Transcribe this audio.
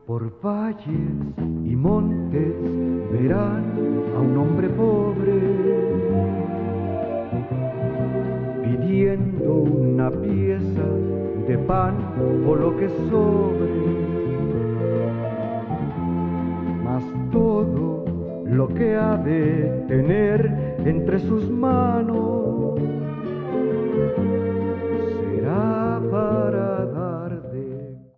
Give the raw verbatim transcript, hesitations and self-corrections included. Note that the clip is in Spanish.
Por valles y montes verán a un hombre pobre pidiendo una pieza de pan o lo que sobre, mas todo lo que ha de tener entre sus manos